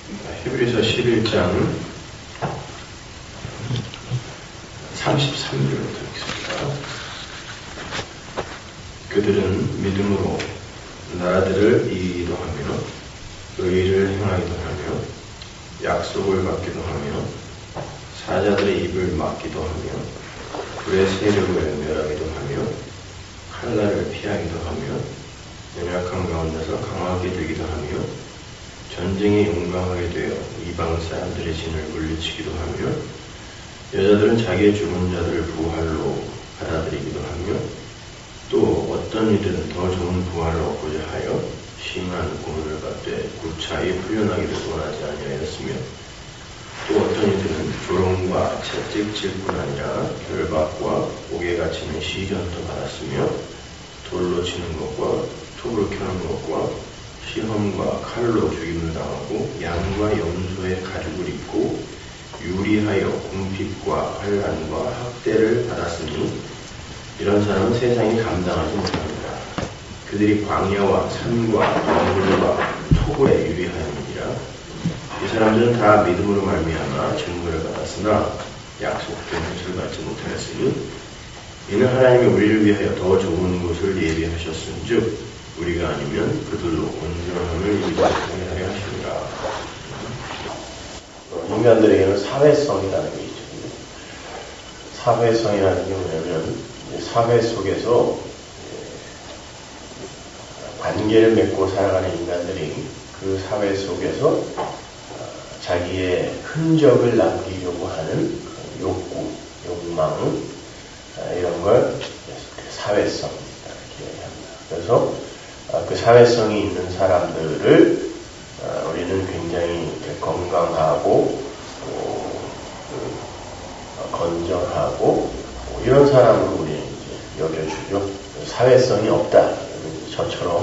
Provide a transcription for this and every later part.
히브리서 11장 33절부터 읽습니다. 그들은 믿음으로 나라들을 이기도 하며 의를 행하기도 하며 약속을 받기도 하며 사자들의 입을 막기도 하며 불의 세력을 멸하기도 하며 칼날을 피하기도 하며 연약한 가운데서 강하게 되기도 하며 전쟁에 용감하게 되어 이방 사람들의 진을 물리치기도 하며 여자들은 자기의 죽은 자들을 부활로 받아들이기도 하며 또 어떤 이들은 더 좋은 부활을 얻고자 하여 심한 고문을 받되 구차히 풀려나기를 원하지 아니하였으며 또 어떤 이들은 조롱과 채찍질 뿐 아니라 결박과 옥에 갇히는 시련도 받았으며 돌로 치는 것과 톱을 켜는 것과 시험과 칼로 죽임을 당하고 양과 염소의 가죽을 입고 유리하여 궁핍과 환난과 학대를 받았으니 이런 사람은 세상이 감당하지 못합니다. 그들이 광야와 산과 동굴과 토굴에 유리하였느니라. 이 사람들은 다 믿음으로 말미암아 증거를 받았으나 약속된 것을 받지 못하였으니 이는 하나님이 우리를 위하여 더 좋은 곳을 예비하셨은즉 우리가 아니면 그들로 온전함을 이루어야 하시리라. 인간들에게는 사회성이라는 게 있죠. 사회성이라는 게 뭐냐면 사회 속에서 관계를 맺고 살아가는 인간들이 그 사회 속에서 자기의 흔적을 남기려고 하는 욕구, 욕망 이런 걸 사회성 이렇게 얘기합니다. 그래서 그 사회성이 있는 사람들을 우리는 굉장히 건강하고 건전하고 이런 사람을 우리 여겨주죠. 사회성이 없다. 저처럼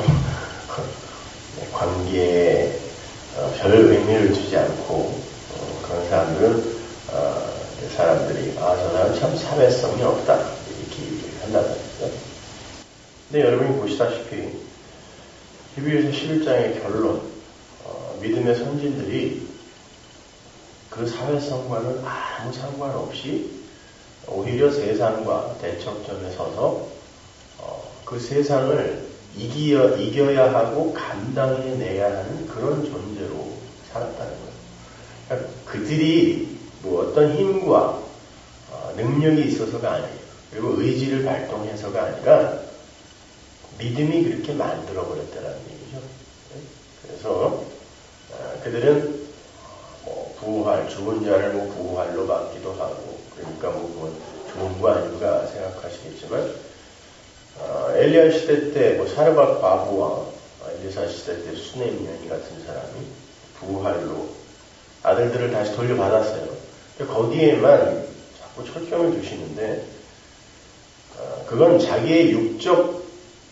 관계에 별 의미를 두지 않고 그런 사람들은 사람들이 저 사람 참 사회성이 없다 이렇게 얘기를 한다는 거죠. 근데 여러분이 보시다시피 히브리서 11장의 결론 믿음의 선진들이 그 사회성과는 아무 상관없이 오히려 세상과 대척점에 서서 그 세상을 이겨야 하고 감당해내야 하는 그런 존재로 살았다는 거예요. 그러니까 그들이 뭐 어떤 힘과 능력이 있어서가 아니에요. 그리고 의지를 발동해서가 아니라 믿음이 그렇게 만들어버렸다는 얘기죠. 그래서 그들은 부활, 죽은 자를 부활로 받기도 하고 그러니까 그건 좋은 거 아닌가 생각하시겠지만 엘리야 시대 때 사르밧 과부와 엘리사 시대 때 수넴 같은 사람이 부활로 아들들을 다시 돌려받았어요. 거기에만 자꾸 초점을 두시는데 그건 자기의 육적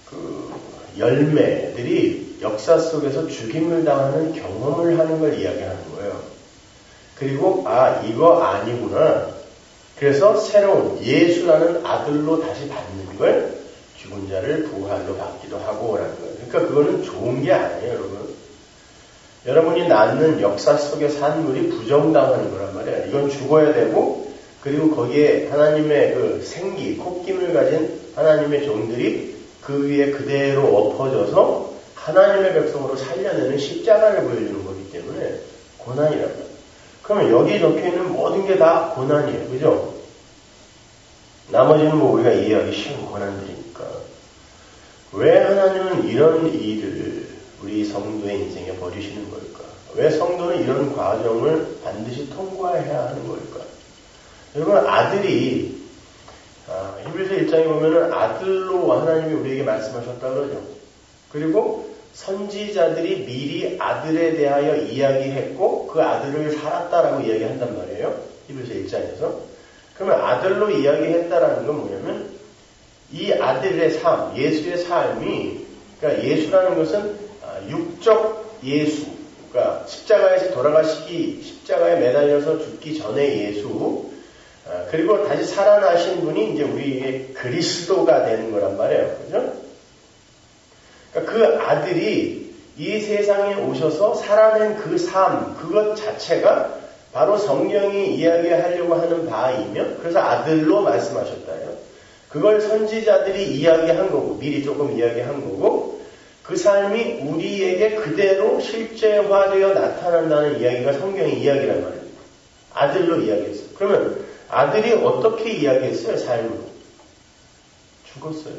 열매들이 역사 속에서 죽임을 당하는 경험을 하는 걸 이야기하는 거예요. 그리고 이거 아니구나. 그래서 새로운 예수라는 아들로 다시 받는 걸 죽은 자를 부활로 받기도 하고 라는 거예요. 그러니까 그거는 좋은 게 아니에요, 여러분. 여러분이 낳는 역사 속의 산물이 부정당하는 거란 말이에요. 이건 죽어야 되고 그리고 거기에 하나님의 그 생기, 콧김을 가진 하나님의 종들이 그 위에 그대로 엎어져서 하나님의 백성으로 살려내는 십자가를 보여주는 거기 때문에 고난이란 말이에요. 그러면 여기 적혀있는 모든 게 다 고난이에요. 그죠? 나머지는 우리가 이해하기 쉬운 고난들이니까. 왜 하나님은 이런 일을 우리 성도의 인생에 버리시는 걸까? 왜 성도는 이런 과정을 반드시 통과해야 하는 걸까? 여러분, 아들이 히브리서 1장에 보면은 아들로 하나님이 우리에게 말씀하셨다고 그러죠. 그리고 선지자들이 미리 아들에 대하여 이야기했고 그 아들을 살았다라고 이야기한단 말이에요. 히브리서 1장에서. 그러면 아들로 이야기했다라는 건 뭐냐면 이 아들의 삶, 예수의 삶이 그러니까 예수라는 것은 육적 예수, 그러니까 십자가에서 돌아가시기 십자가에 매달려서 죽기 전에 예수 그리고 다시 살아나신 분이 이제 우리의 그리스도가 되는 거란 말이에요. 그죠? 그러니까 그 아들이 이 세상에 오셔서 살아낸 그 삶, 그것 자체가 바로 성경이 이야기하려고 하는 바이며, 그래서 아들로 말씀하셨다요. 그걸 선지자들이 이야기한 거고, 미리 조금 이야기한 거고, 그 삶이 우리에게 그대로 실제화되어 나타난다는 이야기가 성경의 이야기란 말입니다. 아들로 이야기했어요. 그러면 아들이 어떻게 이야기했어요? 삶으로. 죽었어요.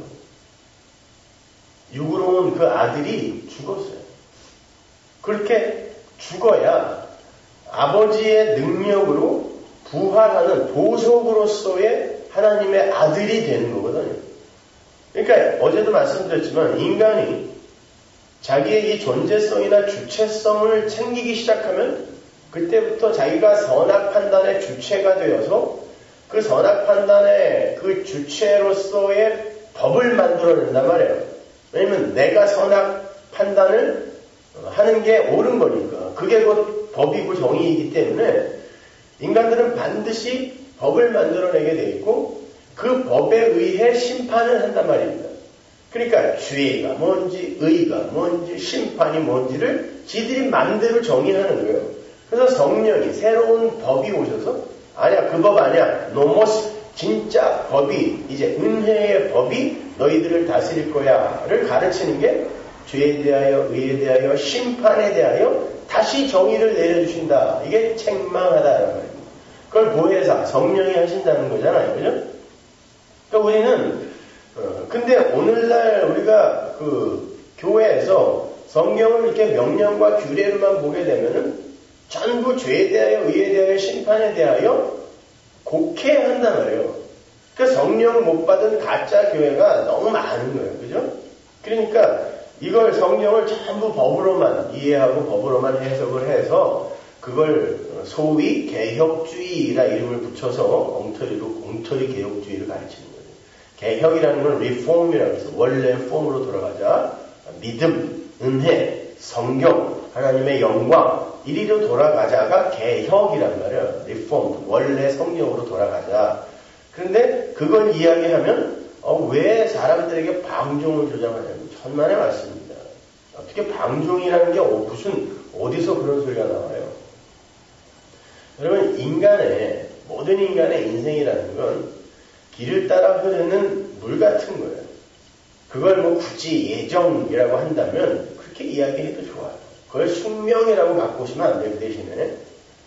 육으로 온 그 아들이 죽었어요. 그렇게 죽어야 아버지의 능력으로 부활하는 보석으로서의 하나님의 아들이 되는 거거든요. 그러니까 어제도 말씀드렸지만 인간이 자기의 이 존재성이나 주체성을 챙기기 시작하면 그때부터 자기가 선악 판단의 주체가 되어서 그 선악 판단의 그 주체로서의 법을 만들어낸단 말이에요. 왜냐면 내가 선악 판단을 하는 게 옳은 거니까. 그게 곧 법이고 정의이기 때문에 인간들은 반드시 법을 만들어내게 돼 있고 그 법에 의해 심판을 한단 말입니다. 그러니까 죄가 뭔지 의가 뭔지 심판이 뭔지를 지들이 마음대로 정의하는 거예요. 그래서 성령이 새로운 법이 오셔서 아니야 그 법 아니야 노모스 진짜 법이 이제 은혜의 법이 너희들을 다스릴 거야를 가르치는 게 죄에 대하여 의에 대하여 심판에 대하여 다시 정의를 내려주신다. 이게 책망하다라는 말입니다. 그걸 보혜사 성령이 하신다는 거잖아요. 그죠? 그러니까 우리는 근데 오늘날 우리가 그 교회에서 성경을 이렇게 명령과 규례로만 보게 되면은 전부 죄에 대하여 의에 대하여 심판에 대하여 곡해한단 말이에요. 그러니까 성령 못 받은 가짜 교회가 너무 많은 거예요. 그죠? 그러니까 이걸 성경을 전부 법으로만 이해하고 법으로만 해석을 해서 그걸 소위 개혁주의라 이름을 붙여서 엉터리 개혁주의를 가르치는 거예요. 개혁이라는 건 리폼이라고 해서 원래 폼으로 돌아가자. 믿음, 은혜, 성경, 하나님의 영광 이리로 돌아가자가 개혁이란 말이에요. 리폼, 원래 성경으로 돌아가자. 그런데 그걸 이야기하면 왜 사람들에게 방종을 조장하냐면 천만의 말씀입니다. 어떻게 방종이라는 게 어디서 그런 소리가 나와요? 여러분 모든 인간의 인생이라는 건 길을 따라 흐르는 물 같은 거예요. 그걸 굳이 예정이라고 한다면 그렇게 이야기해도 좋아요. 그걸 숙명이라고 바꾸시면 안 돼요. 그 대신에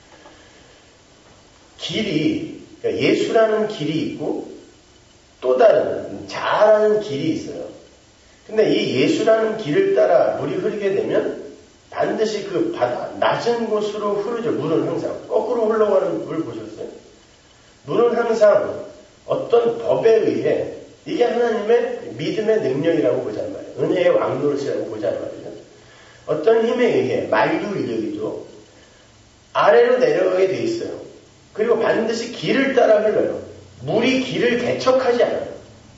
그러니까 예수라는 길이 있고 또 다른 자라는 길이 있어요. 근데 이 예수라는 길을 따라 물이 흐르게 되면 반드시 그 바다 낮은 곳으로 흐르죠. 물은 항상 거꾸로 흘러가는 물 보셨어요? 물은 항상 어떤 법에 의해 이게 하나님의 믿음의 능력이라고 보자는 말이에요. 은혜의 왕노릇이라고 보자는 말이죠. 어떤 힘에 의해 만류 인력이죠. 아래로 내려가게 돼 있어요. 그리고 반드시 길을 따라 흘러요. 물이 길을 개척하지 않아요.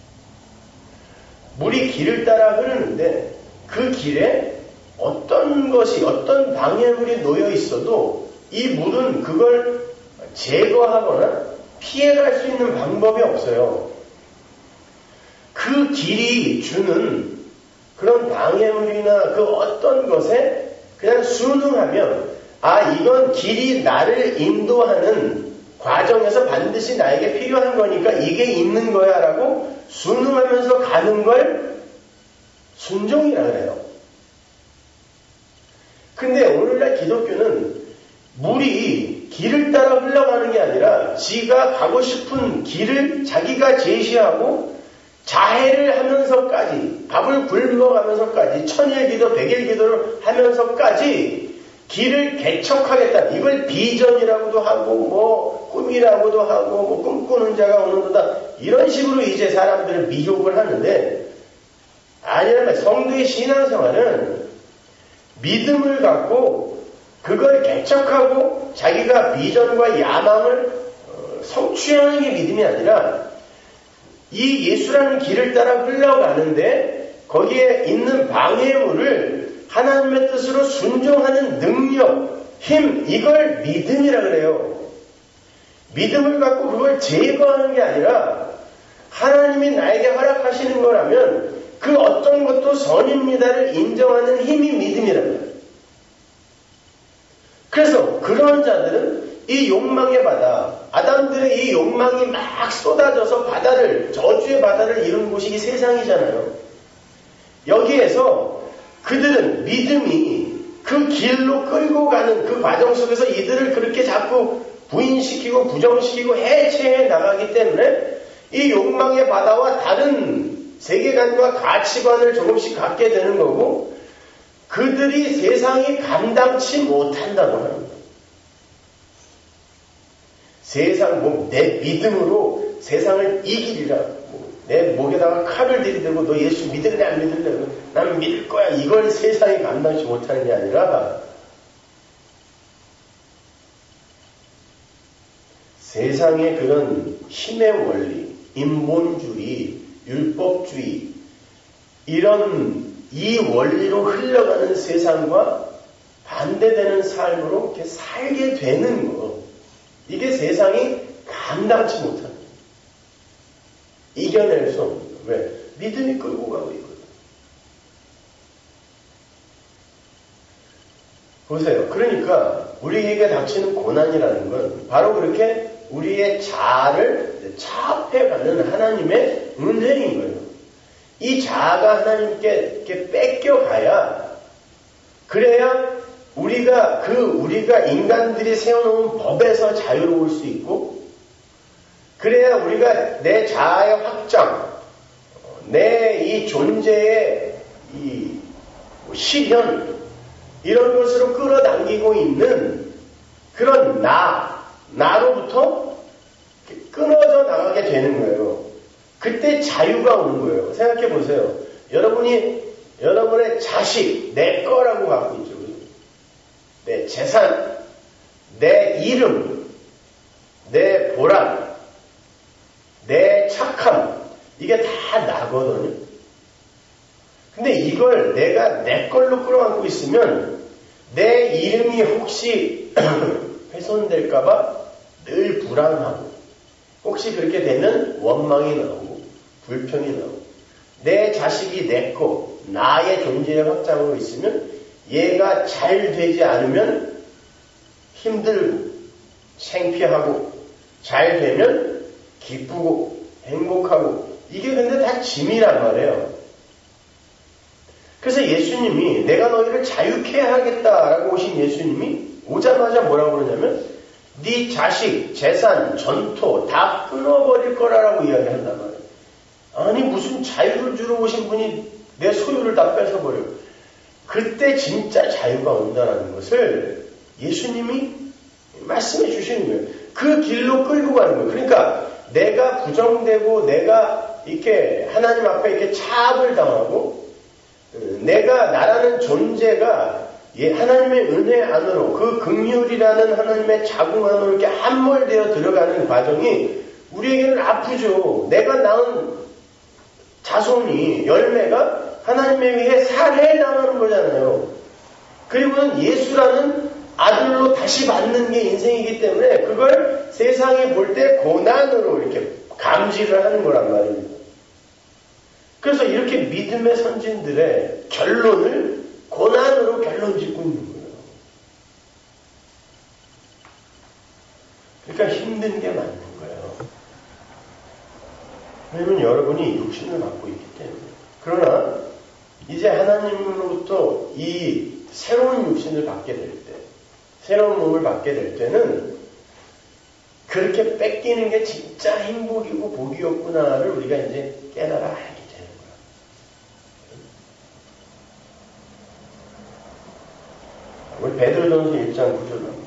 물이 길을 따라 흐르는데 그 길에 어떤 방해물이 놓여 있어도 이 물은 그걸 제거하거나 피해갈 수 있는 방법이 없어요. 그 길이 주는 그런 방해물이나 그 어떤 것에 그냥 순응하면 이건 길이 나를 인도하는 과정에서 반드시 나에게 필요한 거니까 이게 있는 거야 라고 순응하면서 가는 걸 순종이라 그래요. 근데 오늘날 기독교는 물이 길을 따라 흘러가는 게 아니라 지가 가고 싶은 길을 자기가 제시하고 자해를 하면서까지 밥을 굶어가면서까지 천일기도 백일기도를 하면서까지 길을 개척하겠다. 이걸 비전이라고도 하고 꿈이라고도 하고 꿈꾸는 자가 오는도다. 이런 식으로 이제 사람들을 미혹을 하는데 아니라면 성도의 신앙생활은 믿음을 갖고 그걸 개척하고 자기가 비전과 야망을 성취하는 게 믿음이 아니라 이 예수라는 길을 따라 흘러가는데 거기에 있는 방해물을 하나님의 뜻으로 순종하는 능력, 힘, 이걸 믿음이라 그래요. 믿음을 갖고 그걸 제거하는 게 아니라 하나님이 나에게 허락하시는 거라면 그 어떤 것도 선입니다를 인정하는 힘이 믿음이라는 거예요. 그래서 그런 자들은 이 욕망의 바다, 아담들의 이 욕망이 막 쏟아져서 저주의 바다를 이룬 곳이 이 세상이잖아요. 여기에서 그들은 믿음이 그 길로 끌고 가는 그 과정 속에서 이들을 그렇게 자꾸 부인시키고 부정시키고 해체해 나가기 때문에 이 욕망의 바다와 다른 세계관과 가치관을 조금씩 갖게 되는 거고, 그들이 세상이 감당치 못한다고 하는 거예요. 내 믿음으로 세상을 이기리라. 내 목에다가 칼을 들이대고 너 예수 믿을래 안 믿을래? 나는 믿을 거야. 이걸 세상이 감당치 못하는 게 아니라 세상의 그런 힘의 원리, 인본주의, 율법주의, 이 원리로 흘러가는 세상과 반대되는 삶으로 이렇게 살게 되는 거. 이게 세상이 감당치 못하는 거예요. 이겨낼 수 없는 거예요. 왜? 믿음이 끌고 가고 있거든요. 보세요. 그러니까 우리에게 닥치는 고난이라는 건 바로 그렇게 우리의 자아를 차압해가는 하나님의 은혜인 거예요. 이 자아가 하나님께 이렇게 뺏겨가야, 그래야 우리가 인간들이 세워놓은 법에서 자유로울 수 있고, 그래야 우리가 내 자아의 확장, 내 이 존재의 이 실현, 이런 것으로 끌어당기고 있는 그런 나로부터 끊어져 나가게 되는 거예요. 그때 자유가 오는 거예요. 생각해 보세요. 여러분의 자식, 내 거라고 갖고 있죠. 내 재산, 내 이름, 내 보람, 내 착함, 이게 다 나거든요. 근데 이걸 내가 내 걸로 끌어안고 있으면 내 이름이 혹시 훼손될까봐 늘 불안하고, 혹시 그렇게 되면 원망이 나오고 불평이 나오고, 내 자식이 내 거, 나의 존재의 확장으로 있으면 얘가 잘 되지 않으면 힘들고 창피하고, 잘 되면 기쁘고 행복하고, 이게 근데 다 짐이란 말이에요. 그래서 예수님이 내가 너희를 자유케 하겠다라고 오신 예수님이 오자마자 뭐라고 그러냐면 네 자식, 재산, 전토 다 끊어버릴 거라고 이야기한단 말이에요. 아니 무슨 자유를 주러 오신 분이 내 소유를 다 뺏어버려. 그때 진짜 자유가 온다는 것을 예수님이 말씀해 주시는 거예요. 그 길로 끌고 가는 거예요. 그러니까 내가 부정되고 내가 이렇게 하나님 앞에 이렇게 차압을 당하고 나라는 존재가 하나님의 은혜 안으로, 그 긍휼이라는 하나님의 자궁 안으로 이렇게 함몰되어 들어가는 과정이 우리에게는 아프죠. 내가 낳은 자손이, 열매가 하나님에 의해 살해당하는 거잖아요. 그리고는 예수라는 아들로 다시 받는 게 인생이기 때문에 그걸 세상에 볼 때 고난으로 이렇게 감지를 하는 거란 말입니다. 그래서 이렇게 믿음의 선진들의 결론을 고난으로 결론 짓고 있는 거예요. 그러니까 힘든 게 맞는 거예요. 왜냐면 여러분이 육신을 갖고 있기 때문에. 그러나 이제 하나님으로부터 이 새로운 육신을 받게 될 때, 새로운 몸을 받게 될 때는 그렇게 뺏기는 게 진짜 행복이고 복이었구나를 우리가 이제 깨달아 알게 되는 거야. 우리 베드로전서 1장 9절로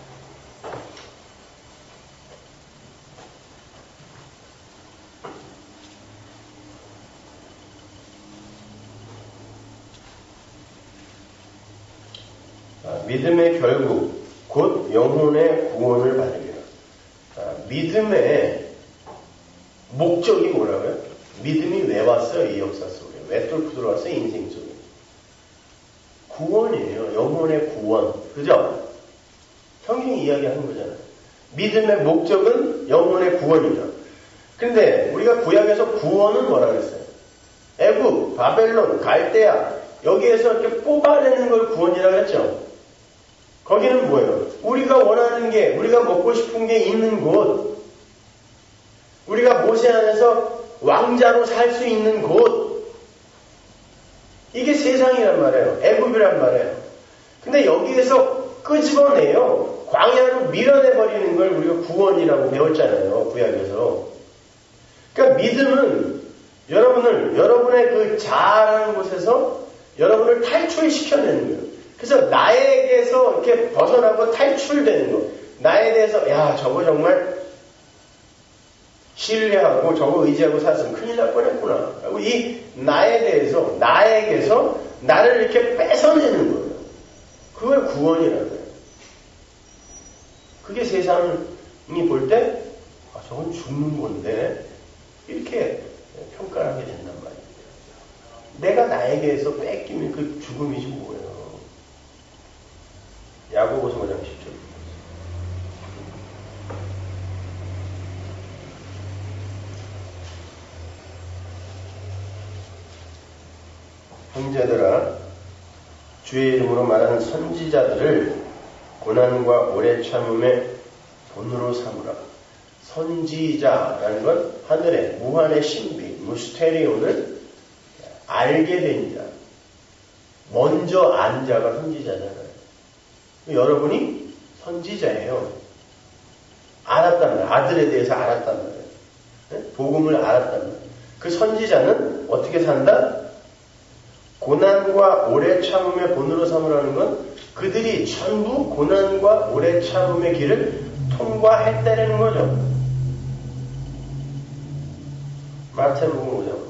믿음의 결국 곧 영혼의 구원을 받으리라. 믿음의 목적이 뭐라고요? 믿음이 왜 왔어요? 이 역사 속에. 왜 뚫고 들어왔어요? 인생 속에. 구원이에요. 영혼의 구원. 그죠? 성경이 이야기하는 거잖아요. 믿음의 목적은 영혼의 구원이죠. 근데 우리가 구약에서 구원은 뭐라 그랬어요? 애굽, 바벨론, 갈대아 여기에서 이렇게 뽑아내는 걸 구원이라고 했죠. 거기는 뭐예요? 우리가 원하는 게, 우리가 먹고 싶은 게 있는 곳, 우리가 모세 안에서 왕자로 살 수 있는 곳, 이게 세상이란 말이에요. 애굽이란 말이에요. 근데 여기에서 끄집어내요. 광야로 밀어내버리는 걸 우리가 구원이라고 배웠잖아요. 구약에서. 그러니까 믿음은 여러분의 그 자아라는 곳에서 여러분을 탈출시켜내는 거예요. 그래서 나에게서 이렇게 벗어나고 탈출되는 거. 나에 대해서, 야, 저거 정말 신뢰하고 저거 의지하고 살았으면 큰일 날 뻔했구나. 그리고 이 나에 대해서, 나에게서 나를 이렇게 뺏어내는 거예요. 그걸 구원이라는 거예요. 그게 세상이 볼 때, 아, 저건 죽는 건데, 이렇게 평가를 하게 된단 말이에요. 내가 나에게서 뺏기면 그 죽음이지 뭐예요. 야고보서 5장 10절. 형제들아, 주의 이름으로 말하는 선지자들을 고난과 오래 참음의 본으로 삼으라. 선지자라는 건 하늘의 무한의 신비, 무스테리온을 알게 된 자, 먼저 안 자가 선지자잖아요. 여러분이 선지자예요. 알았단 말이에요. 아들에 대해서 알았단 말이에요. 네? 복음을 알았단 말이에요. 그 선지자는 어떻게 산다? 고난과 오래 참음의 본으로 삼으라는 건 그들이 전부 고난과 오래 참음의 길을 통과했다는 거죠. 마태복음 5장.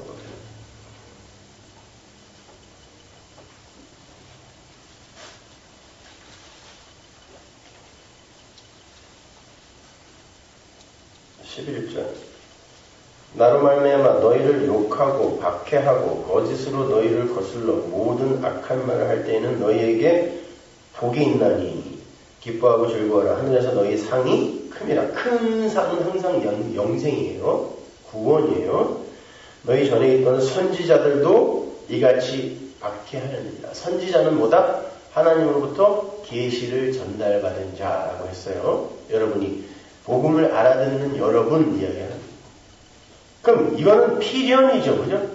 11절. 나로 말미암아 너희를 욕하고 박해하고 거짓으로 너희를 거슬러 모든 악한 말을 할 때에는 너희에게 복이 있나니 기뻐하고 즐거워라. 하늘에서 너희 상이 큼이라. 큰 상은 항상 영생이에요. 구원이에요. 너희 전에 있던 선지자들도 이같이 박해하느니라. 선지자는 뭐다? 하나님으로부터 계시를 전달받은 자라고 했어요. 여러분이 복음을 알아듣는 여러분 이야기합니다. 그럼 이거는 필연이죠, 그죠?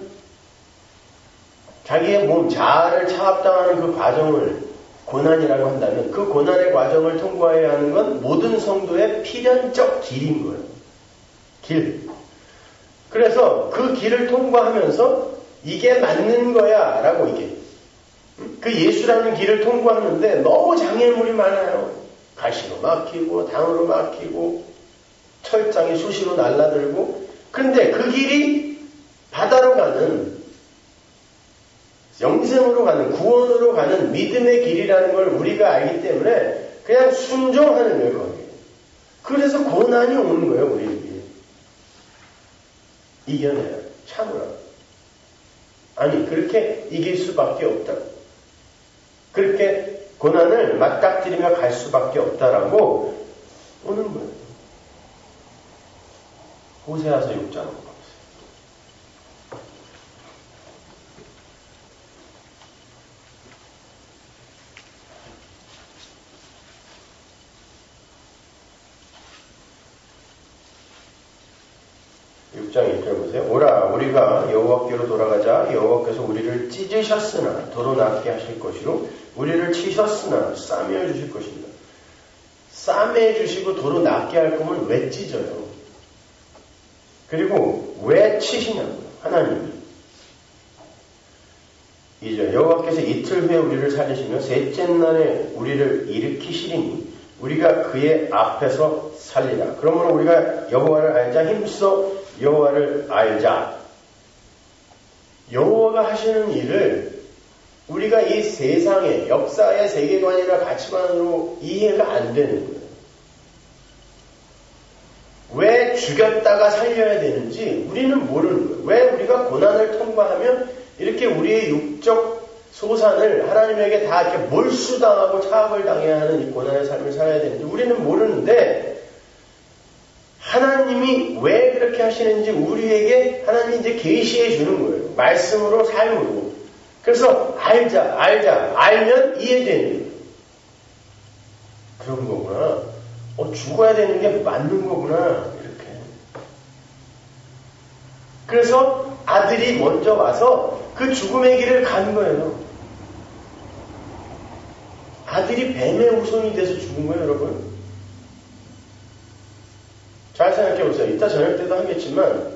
자기의 몸, 자아를 차압당하는 그 과정을 고난이라고 한다면 그 고난의 과정을 통과해야 하는 건 모든 성도의 필연적 길인 거예요. 길. 그래서 그 길을 통과하면서 이게 맞는 거야 라고 이게 그 예수라는 길을 통과하는데 너무 장애물이 많아요. 가시로 막히고 당으로 막히고 철장이 수시로 날라들고 그런데 그 길이 바다로 가는 영생으로 가는 구원으로 가는 믿음의 길이라는 걸 우리가 알기 때문에 그냥 순종하는 거예요. 거기. 그래서 고난이 오는 거예요. 우리에게. 이겨내요. 참으라. 아니 그렇게 이길 수밖에 없다. 그렇게 고난을 맞닥뜨리며 갈 수밖에 없다라고 오는 거예요. 호세아서 6장으로 가보세요. 장 1절 보세요. 오라 우리가 여호와께로 돌아가자. 여호와께서 우리를 찢으셨으나 도로 낫게 하실 것이로 우리를 치셨으나 싸매어 주실 것입니다. 싸매 주시고 도로 낫게 할 거면 왜 찢어요? 그리고 왜 치시냐고요. 하나님이. 2절 여호와께서 이틀 후에 우리를 살리시며 셋째 날에 우리를 일으키시리니 우리가 그의 앞에서 살리라. 그러므로 우리가 여호와를 알자. 힘써 여호와를 알자. 여호와가 하시는 일을 우리가 이 세상의 역사의 세계관이나 가치관으로 이해가 안 되는 거예요. 왜 죽였다가 살려야 되는지 우리는 모르는 거예요. 왜 우리가 고난을 통과하면 이렇게 우리의 육적 소산을 하나님에게 다 이렇게 몰수당하고 차압을 당해야 하는 이 고난의 삶을 살아야 되는지 우리는 모르는데 하나님이 왜 그렇게 하시는지 우리에게 하나님이 이제 계시해 주는 거예요. 말씀으로 삶으로. 그래서 알면 이해되는 그런 거구나. 죽어야 되는 게 맞는 거구나. 이렇게. 그래서 아들이 먼저 와서 그 죽음의 길을 간 거예요. 아들이 뱀의 후손이 돼서 죽은 거예요, 여러분. 잘 생각해 보세요. 이따 저녁 때도 하겠지만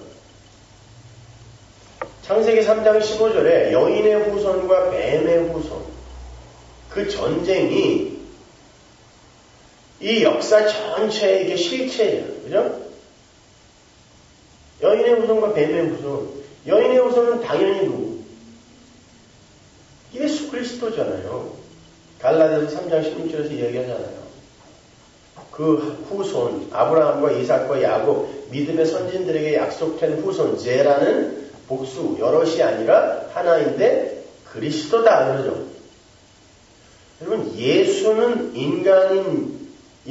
창세기 3장 15절에 여인의 후손과 뱀의 후손, 그 전쟁이 이 역사 전체의 이게 실체예요. 그죠? 여인의 후손과 뱀의 후손. 여인의 후손은 당연히 누구? 예수 그리스도잖아요. 갈라디아서 3장 16절에서 이야기하잖아요. 그 후손, 아브라함과 이삭과 야곱, 믿음의 선진들에게 약속된 후손, 제라는 복수, 여럿이 아니라 하나인데 그리스도다. 그러죠. 여러분, 예수는 인간인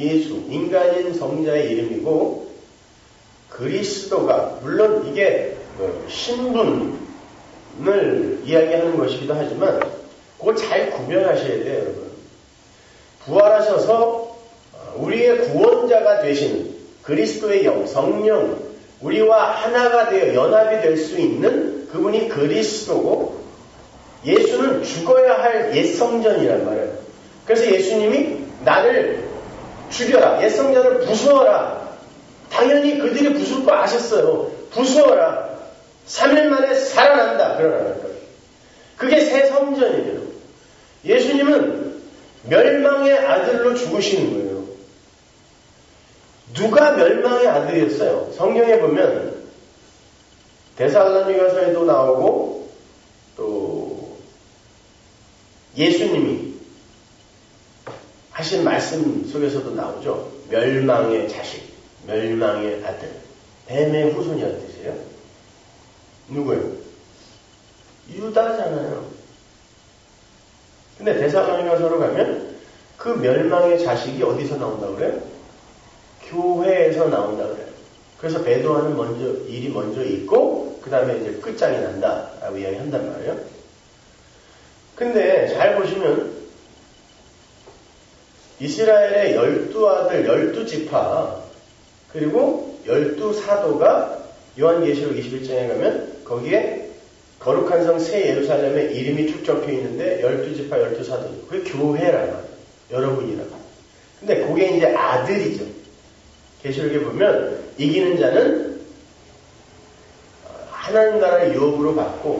성자의 이름이고, 그리스도가, 물론 이게 신분을 이야기하는 것이기도 하지만, 그거 잘 구별하셔야 돼요, 여러분. 부활하셔서 우리의 구원자가 되시는 그리스도의 영, 성령, 우리와 하나가 되어 연합이 될 수 있는 그분이 그리스도고, 예수는 죽어야 할 옛성전이란 말이에요. 그래서 예수님이 나를 죽여라, 옛성전을 부수어라. 당연히 그들이 부술 거 아셨어요. 부수어라. 3일 만에 살아난다. 그러라는 거예요. 그게 새 성전이에요. 예수님은 멸망의 아들로 죽으시는 거예요. 누가 멸망의 아들이었어요? 성경에 보면 데살로니가서에도 나오고 또 예수님이 하신 말씀 속에서도 나오죠. 멸망의 자식, 멸망의 아들, 뱀의 후손이라는 뜻이에요. 누구예요? 유다잖아요. 근데 데살로니가서로 가면 그 멸망의 자식이 어디서 나온다고 그래요? 교회에서 나온다 그래요. 그래서 베드로는 일이 먼저 있고 그 다음에 이제 끝장이 난다라고 이야기한단 말이에요. 근데 잘 보시면 이스라엘의 12아들 12지파 그리고 12사도가 요한계시록 21장에 가면 거기에 거룩한 성 새 예루살렘에 이름이 쭉 적혀 있는데 12지파 12사도 그게 교회란 말이에요. 여러분이라고. 근데 그게 이제 아들이죠. 계시록에 보면 이기는 자는 하나님 나라를 유업으로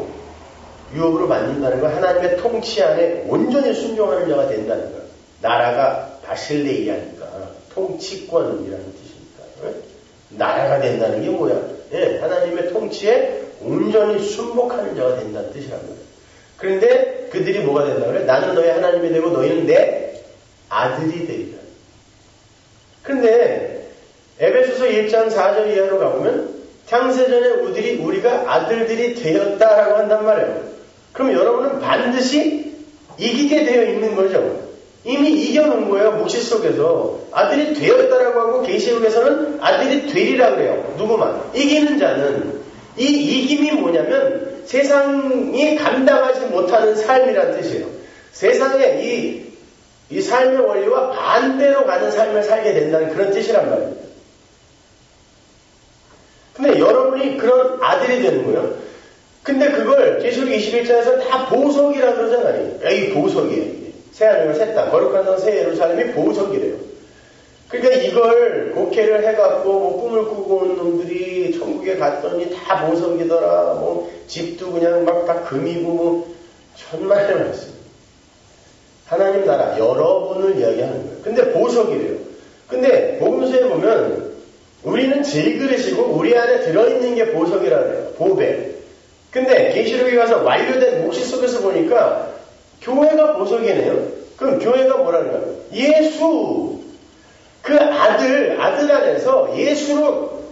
받는다는 건 하나님의 통치 안에 온전히 순종하는 자가 된다는 거예요. 나라가 바실레이아니까 통치권이라는 뜻이니까. 나라가 된다는 게 뭐야? 예, 하나님의 통치에 온전히 순복하는 자가 된다는 뜻이란 거예요. 그런데 그들이 뭐가 된다고 그래? 나는 너의 하나님이 되고 너희는 내 아들이 되리라. 그런데 에베소서 1장 4절 이하로 가보면 창세전에 우리가 아들들이 되었다라고 한단 말이에요. 그럼 여러분은 반드시 이기게 되어 있는 거죠. 이미 이겨놓은 거예요. 묵시 속에서. 아들이 되었다라고 하고 계시록에서는 아들이 되리라고 그래요. 누구만? 이기는 자는. 이 이김이 뭐냐면 세상이 감당하지 못하는 삶이란 뜻이에요. 세상에 이 삶의 원리와 반대로 가는 삶을 살게 된다는 그런 뜻이란 말입니다. 근데 여러분이 그런 아들이 되는 거예요. 근데 그걸 계시록 21장에서 다 보석이라 그러잖아요. 에이, 보석이에요. 새하늘과 새 땅, 거룩한 성 새 예루살렘이 보석이래요. 그러니까 이걸 곡해를 해갖고 뭐 꿈을 꾸고 온 놈들이 천국에 갔더니 다 보석이더라. 뭐 집도 그냥 막 다 금이고 뭐 천만의 말씀. 하나님 나라 여러분을 이야기하는 거예요. 근데 보석이래요. 근데 복음서에 보면 우리는 질그릇이고 우리 안에 들어있는 게 보석이라 그래요. 보배. 근데 계시록에 가서 완료된 묵시 속에서 보니까 교회가 보석이네요. 그럼 교회가 뭐라는 거예요? 예수. 그 아들 안에서 예수로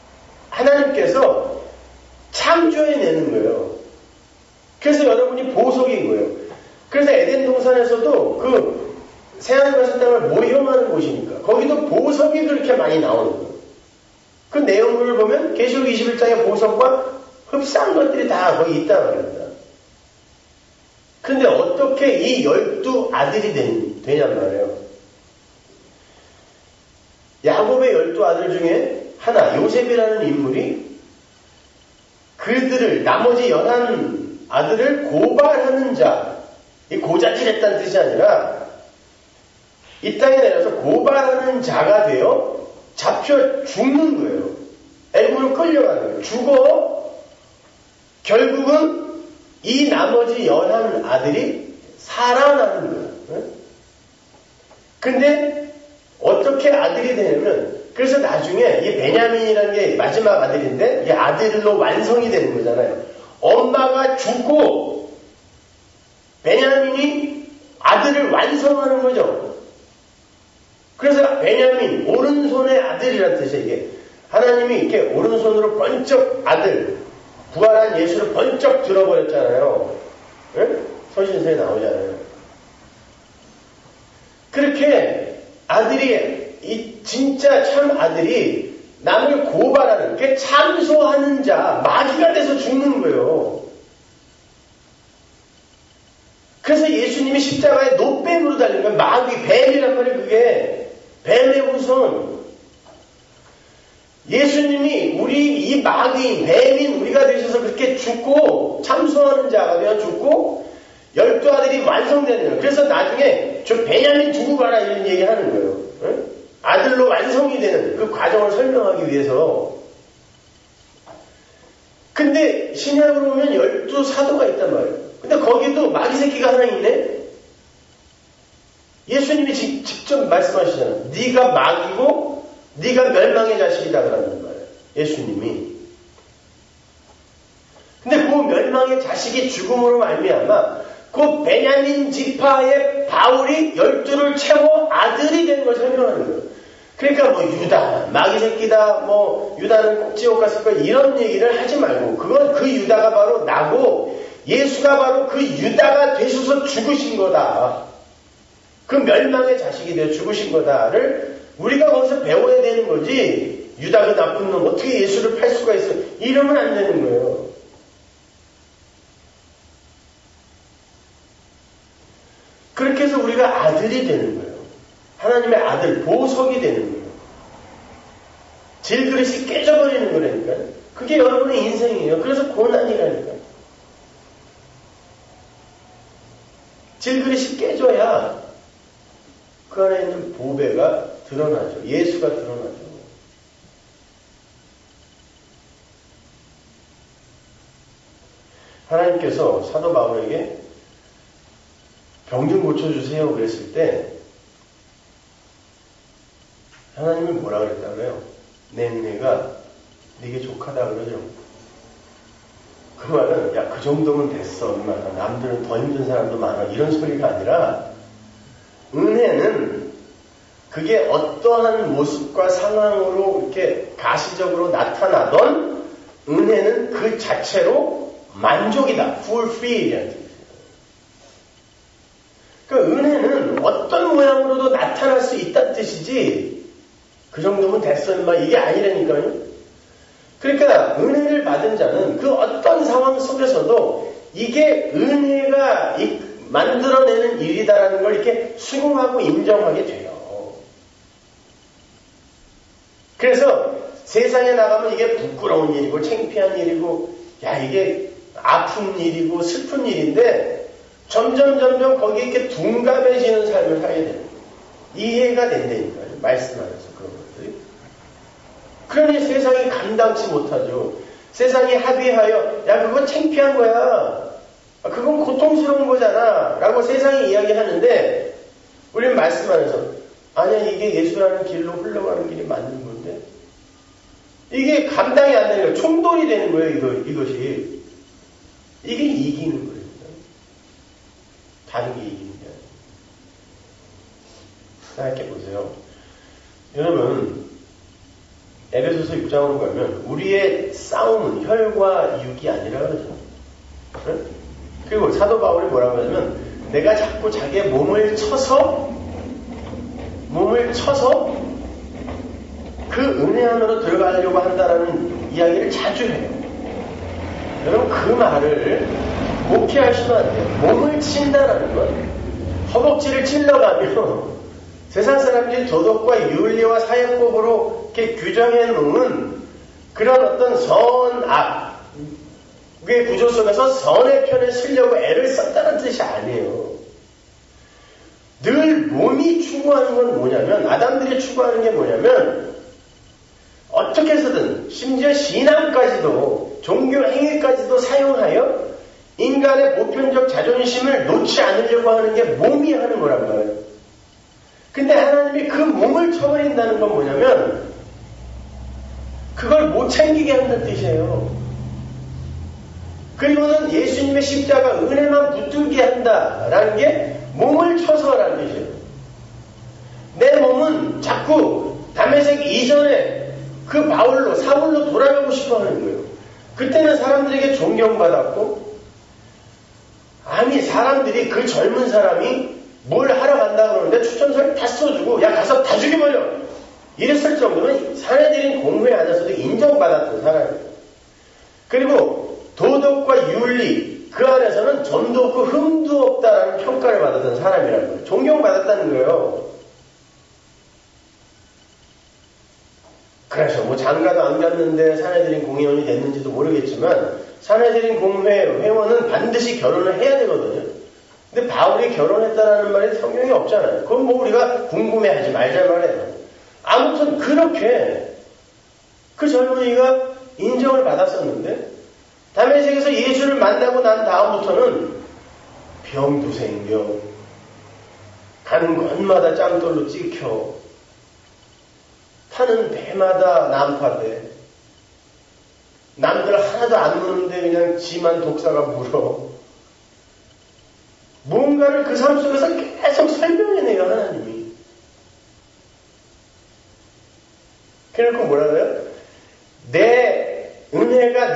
하나님께서 창조해내는 거예요. 그래서 여러분이 보석인 거예요. 그래서 에덴 동산에서도 그 새하늘과 새 땅을 모형하는 곳이니까 거기도 보석이 그렇게 많이 나오는 거예요. 그 내용들을 보면 계시록 21장의 보석과 흡사한 것들이 다 거기 있단 말입니다. 그런데 어떻게 이 12 아들이 되냔 말이에요. 야곱의 12 아들 중에 하나, 요셉이라는 인물이 그들을, 나머지 11 아들을 고발하는 자, 이 고자질했다는 뜻이 아니라 이 땅에 내려서 고발하는 자가 되어 잡혀 죽는 거예요. 애굽으로 끌려가는 거예요. 죽어 결국은 이 나머지 11 아들이 살아나는 거예요. 근데 어떻게 아들이 되냐면, 그래서 나중에 이 베냐민이라는 게 마지막 아들인데 이 아들로 완성이 되는 거잖아요. 엄마가 죽고 베냐민이 아들을 완성하는 거죠. 그래서 베냐민, 오른손의 아들이라는 뜻이에요. 이게 하나님이 이렇게 오른손으로 번쩍 아들, 부활한 예수를 번쩍 들어버렸잖아요. 네? 서신서에 나오잖아요. 그렇게 아들이, 이 진짜 참 아들이 남을 고발하는, 그 참소하는 자, 마귀가 돼서 죽는 거예요. 그래서 예수님이 십자가에 노뱀으로 달린 거예요. 마귀, 뱀이란 말이에요, 그게. 뱀의 후손. 예수님이 우리 이 마귀인, 뱀인 우리가 되셔서 그렇게 죽고, 참소하는 자가 되어 죽고, 12 아들이 완성되는 거예요. 그래서 나중에 저 베냐민 두고 가라 이런 얘기 하는 거예요. 응? 아들로 완성이 되는 그 과정을 설명하기 위해서. 근데 신약으로 보면 12 사도가 있단 말이에요. 근데 거기도 마귀 새끼가 하나 있네? 예수님이 직접 말씀하시잖아요. 네가 마귀고 네가 멸망의 자식이다 그러는 거예요. 예수님이. 근데 그 멸망의 자식이 죽음으로 말미암아 그 베냐민 지파의 바울이 12를 채워 아들이 된 걸 설명하는 거예요. 그러니까 뭐 유다, 마귀 새끼다, 뭐 유다는 꼭 지옥 갔을 거야 이런 얘기를 하지 말고, 그건 그 유다가 바로 나고 예수가 바로 그 유다가 되셔서 죽으신 거다. 그 멸망의 자식이 되어 죽으신 거다를 우리가 거기서 배워야 되는 거지. 유다 그 나쁜 놈 어떻게 예수를 팔 수가 있어? 이러면 안 되는 거예요. 그렇게 해서 우리가 아들이 되는 거예요. 하나님의 아들, 보석이 되는 거예요. 질그릇이 깨져버리는 거라니까요. 그게 여러분의 인생이에요. 그래서 고난이라니까요. 질그릇이 깨져야 그 안에 있는 보배가 드러나죠. 예수가 드러나죠. 하나님께서 사도 바울에게 병 좀 고쳐주세요 그랬을 때 하나님은 뭐라 그랬다고요? 내 은혜가 네게 족하다 그러죠. 그 말은 야 그 정도면 됐어 얼마나 남들은 더 힘든 사람도 많아 이런 소리가 아니라 은혜는 그게 어떠한 모습과 상황으로 이렇게 가시적으로 나타나던 은혜는 그 자체로 만족이다. fulfill이라는 뜻이에요. 그러니까 은혜는 어떤 모양으로도 나타날 수 있다는 뜻이지 그 정도면 됐어 인마 이게 아니라니까요. 그러니까 은혜를 받은 자는 그 어떤 상황 속에서도 이게 은혜가 만들어내는 일이다라는 걸 이렇게 수긍하고 인정하게 돼요. 그래서 세상에 나가면 이게 부끄러운 일이고 창피한 일이고 야 이게 아픈 일이고 슬픈 일인데 점점 거기에 이렇게 둔감해지는 삶을 살게 돼요. 이해가 된다니까요. 말씀하면서 그런 것들이. 그러니 세상이 감당치 못하죠. 세상이 합의하여 야 그건 창피한 거야. 그건 고통스러운 거잖아 라고 세상이 이야기하는데 우리는 말씀하면서 아니야 이게 예수라는 길로 흘러가는 길이 맞는 건데 이게 감당이 안 되는 거예요. 충돌이 되는 거예요. 이것이 이게 이기는 거예요. 다른 게 이기는 게 아니에요. 생각해 보세요. 여러분 에베소서 6장으로 가면 우리의 싸움은 혈과 육이 아니라 그러죠. 네? 그리고 사도 바울이 뭐라고 하냐면 내가 자꾸 자기의 몸을 쳐서 그 은혜 안으로 들어가려고 한다라는 이야기를 자주 해요. 여러분 그 말을 오케하시면 안 돼요. 몸을 친다라는 건 허벅지를 찔러가며 세상 사람들이 도덕과 윤리와 사회법으로 이렇게 규정해 놓은 그런 어떤 선악의 구조 속에서 선의 편에 서려고 애를 썼다는 뜻이 아니에요. 늘 몸이 추구하는 건 뭐냐면, 아담들이 추구하는 게 뭐냐면, 어떻게 해서든 심지어 신앙까지도 종교 행위까지도 사용하여 인간의 보편적 자존심을 놓지 않으려고 하는 게 몸이 하는 거란 말이에요. 근데 하나님이 그 몸을 쳐버린다는 건 뭐냐면 그걸 못 챙기게 한다는 뜻이에요. 그리고는 예수님의 십자가 은혜만 붙들게 한다라는 게 몸을 쳐서라는 뜻이에요. 내 몸은 자꾸 다메섹 이전에 그 사울로 돌아가고 싶어 하는 거예요. 그때는 사람들에게 존경받았고, 아니 사람들이 그 젊은 사람이 뭘 하러 간다고 그러는데 추천서를 다 써주고 야 가서 다 죽여버려 이랬을 정도면 사내들인 공회 안에서도 인정받았던 사람이에요. 그리고 도덕과 윤리 그 안에서는 점도 없고 흠도 없다라는 평가를 받았던 사람이라는 거예요. 존경받았다는 거예요. 그래서 뭐 장가도 안 갔는데 사내들인 공회원이 됐는지도 모르겠지만 사내들인 공회 회원은 반드시 결혼을 해야 되거든요. 근데 바울이 결혼했다라는 말이 성경에 없잖아요. 그건 뭐 우리가 궁금해하지 말자 말이에요. 아무튼 그렇게 그 젊은이가 인정을 받았었는데 다메섹에서 예수를 만나고 난 다음부터는 병도 생겨, 가는 곳마다 짱돌로 찍혀, 타는 배마다 난파돼, 남들 하나도 안 무는데 그냥 지만 독사가 물어. 뭔가를 그 삶 속에서 계속 설명해내요, 하나님이. 그래놓고 뭐라 그래요? 내 은혜가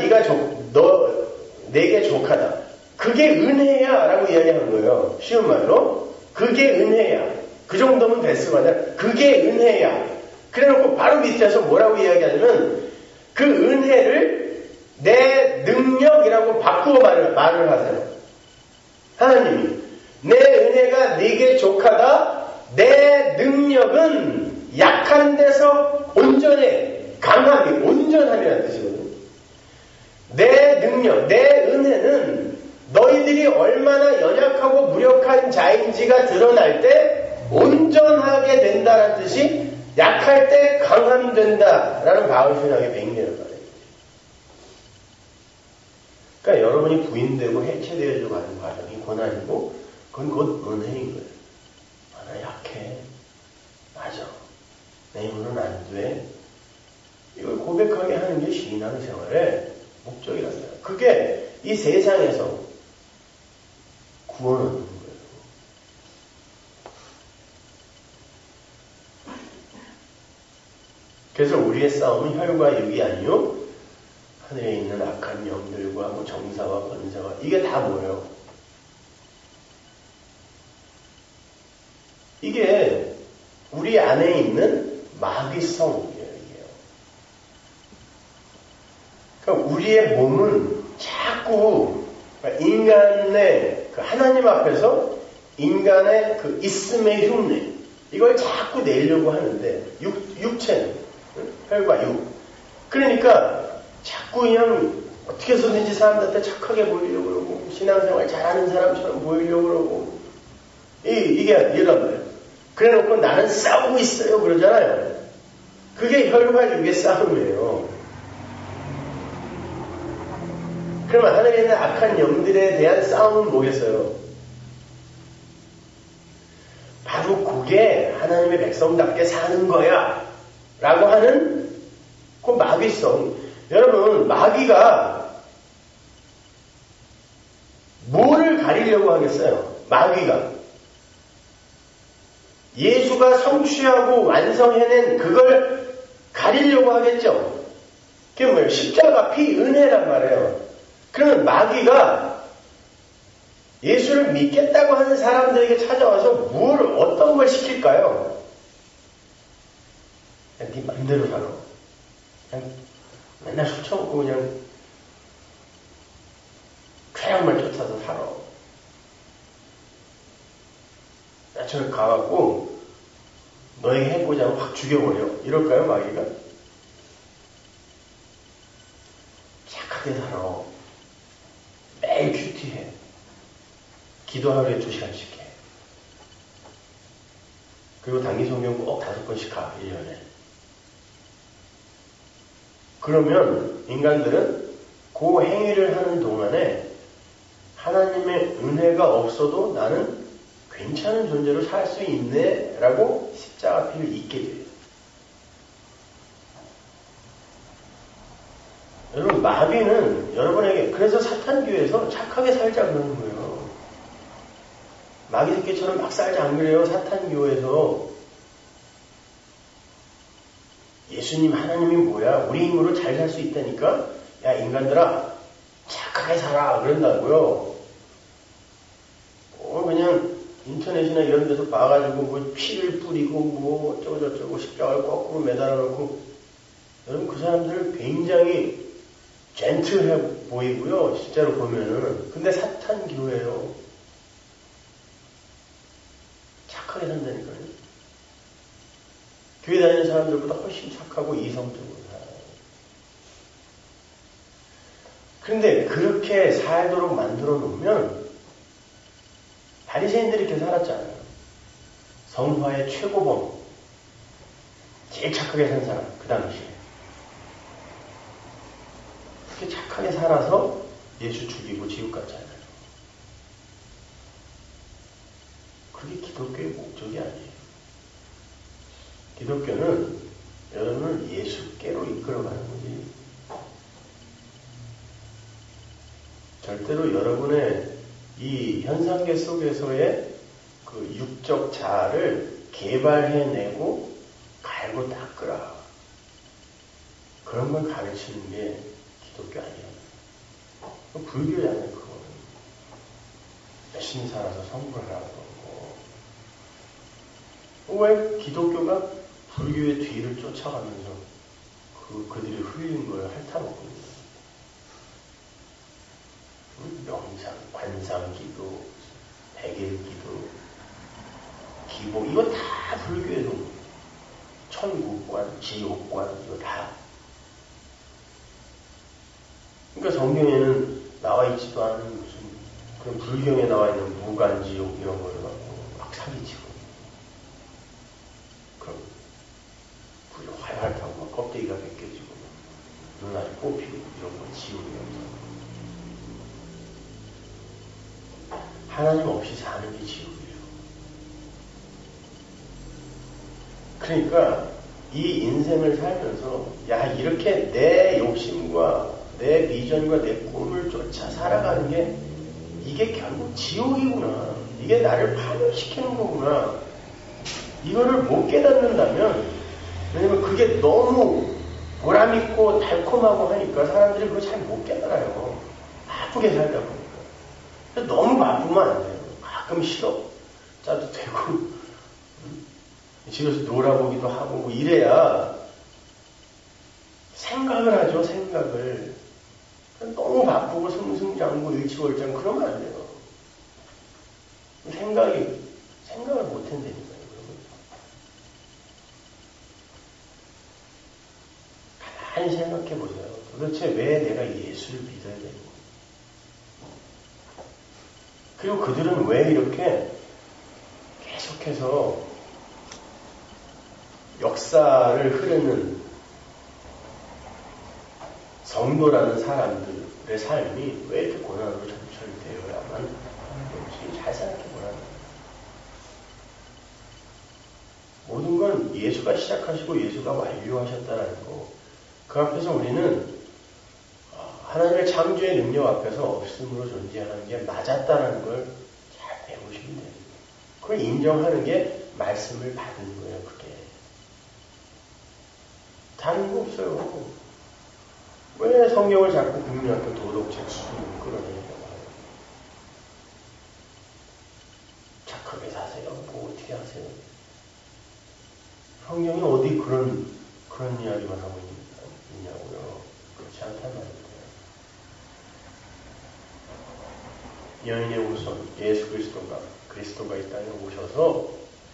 내게 족하다. 그게 은혜야 라고 이야기하는 거예요. 쉬운 말로. 그게 은혜야. 그 정도면 됐을 거 아니야. 그게 은혜야. 그래놓고 바로 밑에서 뭐라고 이야기하냐면 그 은혜를 내 능력이라고 바꾸어 말을 하세요. 하나님이 내 은혜가 네게 족하다. 내 능력은 약한 데서 온전해. 강함이 온전함이라는 뜻이거든요. 내 능력, 내 은혜는 너희들이 얼마나 연약하고 무력한 자인지가 드러날 때 온전하게 된다는 뜻이 약할 때 강함이 된다라는 바울신학의 백미라는 말이에요. 그러니까 여러분이 부인되고 해체되어지고 하는 과정이 고난이고 그건 곧 은혜인 거예요. 아, 나 약해. 맞아. 내 힘으로는 안 돼. 이걸 고백하게 하는 게 신앙생활의 목적이랍니다. 그게 이 세상에서 구원을 얻는 거예요. 그래서 우리의 싸움은 혈과 육이 아니요 하늘에 있는 악한 영들과 뭐 정사와 권세와 이게 다 뭐예요? 이게 우리 안에 있는 마귀성이에요. 그러니까 우리의 몸은 자꾸 인간의 그 하나님 앞에서 인간의 그 있음의 흉내 이걸 자꾸 내려고 하는데 육체는 혈과 육 그러니까 자꾸 그냥 어떻게 해서든지 사람들한테 착하게 보이려고 그러고 신앙생활 잘하는 사람처럼 보이려고 그러고 이게 이런 거예요. 그래놓고 나는 싸우고 있어요 그러잖아요. 그게 혈과 육의 싸움이에요. 그러면 하늘에 있는 악한 영들에 대한 싸움은 뭐겠어요? 바로 그게 하나님의 백성답게 사는 거야 라고 하는 그 마귀성. 여러분 마귀가 뭐를 가리려고 하겠어요? 마귀가 예수가 성취하고 완성해낸 그걸 가리려고 하겠죠. 그게 뭐예요? 십자가 피 은혜란 말이에요. 그러면 마귀가 예수를 믿겠다고 하는 사람들에게 찾아와서 어떤 걸 시킬까요? 그냥 네 맘대로 살아. 그냥 맨날 술 처먹고 그냥 하나님을 쫓아서 살아. 나처럼 가갖고 너에게 해보자 하면 확 죽여버려. 이럴까요, 마귀가? 착하게 살아. 매일 큐티해. 기도 하루에 2시간씩 해. 그리고 단기 성경 꼭 5번씩 가, 1년에. 그러면 인간들은 그 행위를 하는 동안에 하나님의 은혜가 없어도 나는 괜찮은 존재로 살 수 있네 라고 십자가 피를 잊게 돼요. 여러분, 마귀는 여러분에게, 그래서 사탄교회에서 착하게 살자 그러는 거예요. 마귀 새끼처럼 막 살자 안 그래요? 사탄교회에서 예수님 하나님이 뭐야? 우리 힘으로 잘 살 수 있다니까? 야, 인간들아, 착하게 살아 그런다고요. 그냥 인터넷이나 이런 데서 봐가지고 뭐 피를 뿌리고 뭐 어쩌고저쩌고 십자가를 거꾸로 매달아 놓고, 여러분 그 사람들 굉장히 젠틀해 보이고요, 실제로 보면은. 근데 사탄 교회예요. 착하게 산다니까요. 교회 다니는 사람들보다 훨씬 착하고 이성적으로 살아요. 그런데 그렇게 살도록 만들어 놓으면 바리새인들이 이렇게 살았잖아요. 성화의 최고봉, 제일 착하게 산 사람, 그 당시에. 그렇게 착하게 살아서 예수 죽이고 지옥 갔잖아요. 그게 기독교의 목적이 아니에요. 기독교는 여러분을 예수께로 이끌어가는 거지. 절대로 여러분의 이 현상계 속에서의 그 육적 자아를 개발해내고 갈고 닦으라. 그런 걸 가르치는 게 기독교 아니에요. 불교잖아요, 그거는. 열심히 살아서 성불을 하라고. 왜 기독교가 불교의 뒤를 쫓아가면서 그들이 흘린 걸 핥아먹고 있어요. 명상, 관상기도, 백일기도, 기복, 이거 다 불교에서 천국관, 지옥관, 이거 다. 그러니까 성경에는 나와 있지도 않은 무슨 그런 불경에 나와 있는 무간지옥 이런 거를 갖고 막 사기치고. 그럼 불이 활활 타고 막 껍데기가 벗겨지고 눈알이 뽑히고 이런 건 지옥이었죠. 하나님 없이 사는 게 지옥이에요. 그러니까 이 인생을 살면서 야, 이렇게 내 욕심과 내 비전과 내 꿈을 쫓아 살아가는 게 이게 결국 지옥이구나. 이게 나를 파멸시키는 거구나. 이거를 못 깨닫는다면, 왜냐면 그게 너무 보람있고 달콤하고 하니까 사람들이 그걸 잘 못 깨달아요. 바쁘게 살다 보니까. 너무 바쁘면 안 돼요. 가끔 싫어 짜도 되고, 집에서 놀아보기도 하고, 뭐 이래야 생각을 하죠, 생각을. 너무 바쁘고 승승장구 일치월장 그러면 안 돼요. 생각을 못 한다니까요. 가만히 생각해 보세요. 도대체 왜 내가 예수를 믿어야 되는 거예요? 그리고 그들은 왜 이렇게 계속해서 역사를 흐르는 성도라는 사람들의 삶이 왜 이렇게 고난으로 점철되어야만 하는 건지 잘 생각해 보라는 거예요. 모든 건 예수가 시작하시고 예수가 완료하셨다는 거. 그 앞에서 우리는 하나님의 창조의 능력 앞에서 없음으로 존재하는 게 맞았다는 걸 잘 배우시면 됩니다. 그걸 인정하는 게 말씀을 받은 거예요, 그게. 다른 거 없어요. 왜 성경을 자꾸 국민학교 도덕책 수준으로 끌어내려고 해요? 착하게 사세요. 뭐 어떻게 하세요? 성경이 어디 그런 이야기만 하고 있냐고요. 그렇지 않단 말이에요. 여인의 후손 예수 그리스도가 이 땅에 오셔서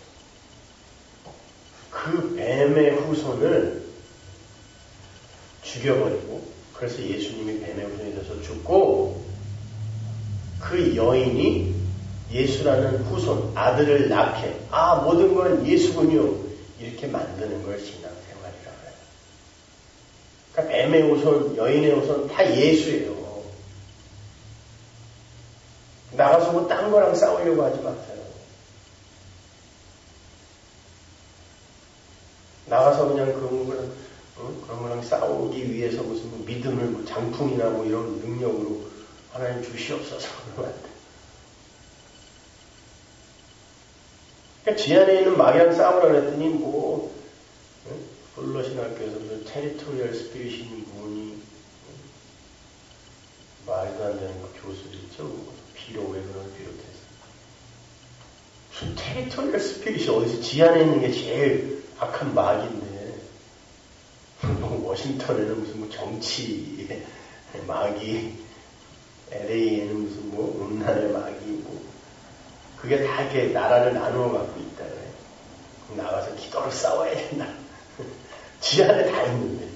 그 뱀의 후손을 죽여버리고, 그래서 예수님이 뱀의 후손이 돼서 죽고, 그 여인이 예수라는 후손, 아들을 낳게, 모든 건 예수군요, 이렇게 만드는 걸 신앙생활이라고 해요. 그러니까 뱀의 후손, 여인의 후손 다 예수예요. 나가서 뭐 딴 거랑 싸우려고 하지 마세요. 나가서 그냥 그런 거랑 싸우기 위해서 무슨 믿음을 뭐 장풍이나 뭐 이런 능력으로 하나님 주시옵소서 그러면 안 돼. 그러니까 지안에 있는 마귀랑 싸우라 그랬더니 폴로 신학교에서 무슨 테리토리얼 스피릿이 뭐니, 말도 안 되는 그 교수들 있죠. 비로왜 그런 비롯해서. 무슨 테리토리얼 스피릿이 어디서 지안에 있는 게 제일 악한 마귀인데, 워싱턴에는 무슨 뭐 정치 마귀, LA에는 무슨 뭐 음란의 마귀, 그게 다 이렇게 나라를 나누어 갖고 있다 그래. 그럼 나가서 기도로 싸워야 된다. 지안에 다 있는데.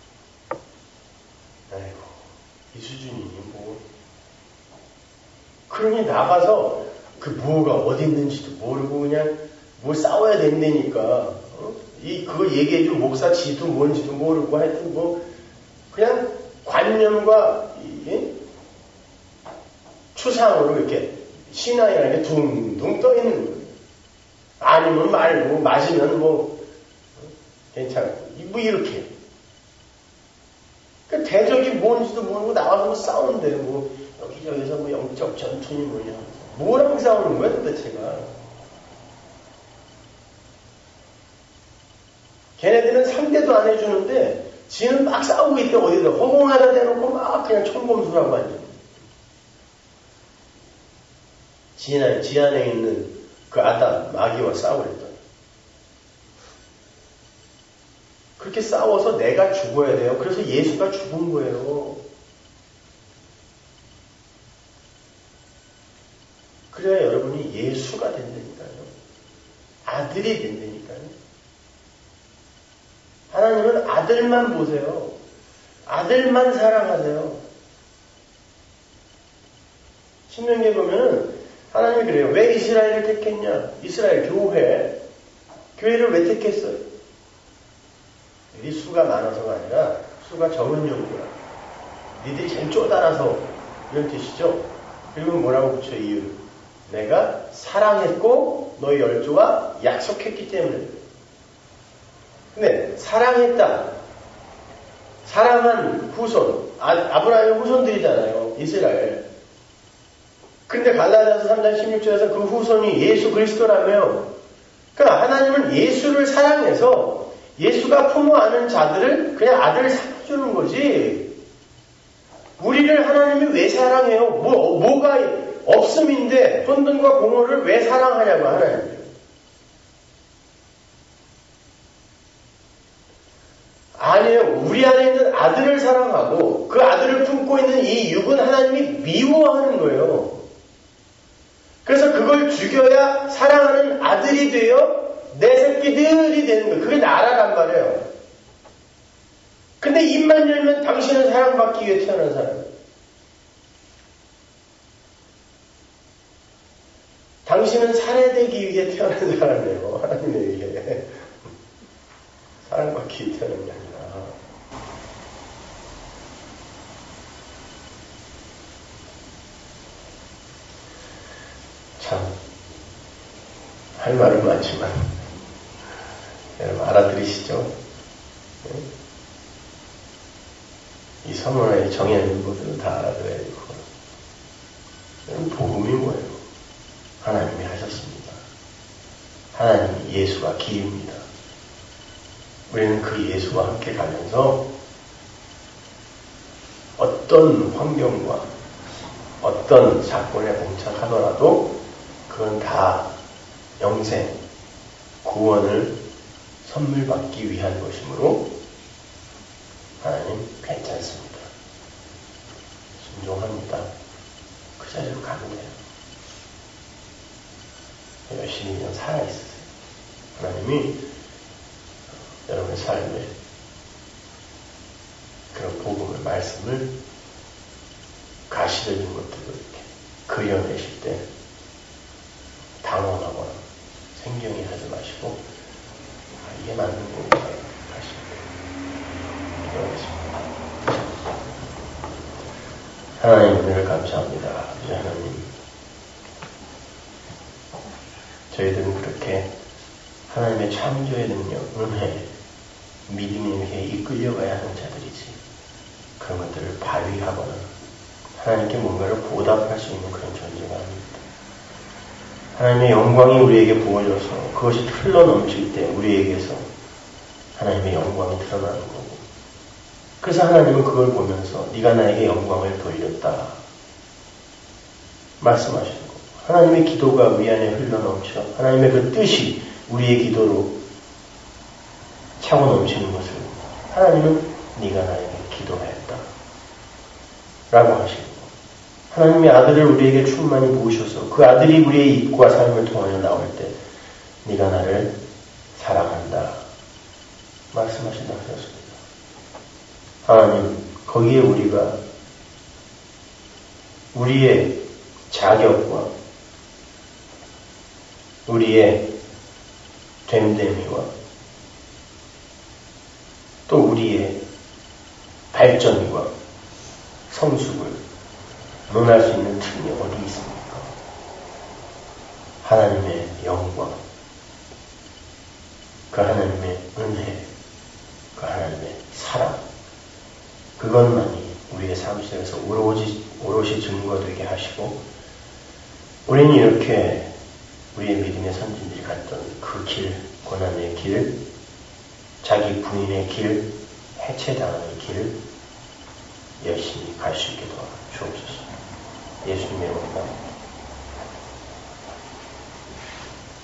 아이고, 이 수준이 뭐. 그러니 나가서 그 뭐가 어디 있는지도 모르고 그냥 뭐 싸워야 된다니까. 그거 얘기해준 목사 지도 뭔지도 모르고 하여튼 그냥 관념과 추상으로 이렇게 신앙이라는 게 둥둥 떠 있는 거예요. 아니면 말고, 마시면 괜찮고, 이렇게. 그러니까 대적이 뭔지도 모르고 나와서 싸운대. 여기저기서 영적 전투니 뭐냐. 뭐랑 싸우는 거야, 도대체가. 걔네들은 상대도 안 해주는데, 지는 막 싸우고 있대, 어디다. 허공에다 대놓고 막 그냥 총검술하고 앉아. 지안에 있는 그 아담, 마귀와 싸우랬더니. 그렇게 싸워서 내가 죽어야 돼요. 그래서 예수가 죽은 거예요. 그래야 여러분이 예수가 된다니까요. 아들이 된다니까요. 하나님은 아들만 보세요. 아들만 사랑하세요. 신명기에 보면은 하나님이 그래요. 왜 이스라엘을 택했냐? 이스라엘 교회를 왜 택했어요? 이 수가 많아서가 아니라 수가 적은 용도라. 니들이 제일 쪼달아서 이런 뜻이죠. 그리고 뭐라고 붙여 이유? 내가 사랑했고 너희 열조와 약속했기 때문에. 근데 사랑했다. 사랑한 후손. 아브라함의 후손들이잖아요. 이스라엘. 근데 갈라디아서 3장 16절에서 그 후손이 예수 그리스도라며. 그러니까 하나님은 예수를 사랑해서 예수가 품어 안은 자들을 그냥 아들을 삼아주는 거지. 우리를 하나님이 왜 사랑해요? 뭐가 없음인데 혼돈과 공허를 왜 사랑하냐고 하나님. 아니에요. 우리 안에 있는 아들을 사랑하고 그 아들을 품고 있는 이 육은 하나님이 미워하는 거예요. 그래서 그걸 죽여야 사랑하는 아들이 되어 내 새끼들이 되는 거예요. 그게 나라란 말이에요. 근데 입만 열면 당신은 사랑받기 위해 태어난 사람이에요. 당신은 살해되기 위해 태어난 사람이에요. 하나님에 의해. 사랑받기 위해 태어난 게 아니라. 참, 할 말은 많지만, 여러분 알아들으시죠? 이 서문화에 정해진 것들은 다 알아들어야 되고. 여러분, 복음이 뭐예요? 하나님이 하셨습니다. 하나님이 예수가 길입니다. 우리는 그 예수와 함께 가면서 어떤 환경과 어떤 사건에 봉착하더라도 그건 다 영생, 구원을 선물 받기 위한 것이므로 하나님 괜찮습니다. 순종합니다. 그 자리로 가면 돼요. 열심히 그냥 살아있으세요. 하나님이 여러분의 삶에 그런 복음의 말씀을 가시적인 것들을 이렇게 그려내실 때 당황하거나 생경히 하지 마시고 이게 맞는 거구나 하시면 기도하겠습니다. 하나님 은혜를 감사합니다. 아버지 하나님, 저희들은 그렇게 하나님의 창조의 능력, 은혜, 믿음에 이끌려가야 하는 자들이지 그런 것들을 발휘하거나 하나님께 뭔가를 보답할 수 있는 그런 존재가 아닙니다. 하나님의 영광이 우리에게 부어져서 그것이 흘러넘칠 때 우리에게서 하나님의 영광이 드러나는 거고, 그래서 하나님은 그걸 보면서 네가 나에게 영광을 돌렸다 말씀하시는 거고, 하나님의 기도가 우리 안에 흘러넘쳐 하나님의 그 뜻이 우리의 기도로 차고 넘치는 것을 하나님은 네가 나에게 기도하였다 라고 하시고, 하나님의 아들을 우리에게 충만히 부으셔서 그 아들이 우리의 입과 삶을 통하여 나올 때 네가 나를 사랑한다 말씀하신다 하셨습니다. 하나님, 거기에 우리가 우리의 자격과 우리의 됨됨이와 또 우리의 발전과 성숙을 논할 수 있는 틈이 어디 있습니까? 하나님의 영광, 그 하나님의 은혜, 그 하나님의 사랑, 그것만이 우리의 삶 속에서 오롯이 증거되게 하시고, 우리는 이렇게 우리의 믿음의 선진들이 갔던 그 길, 고난의 길, 자기 부인의 길, 해체당하는 길 열심히 갈 수 있게 도와주옵소서. 예수님의 이름으로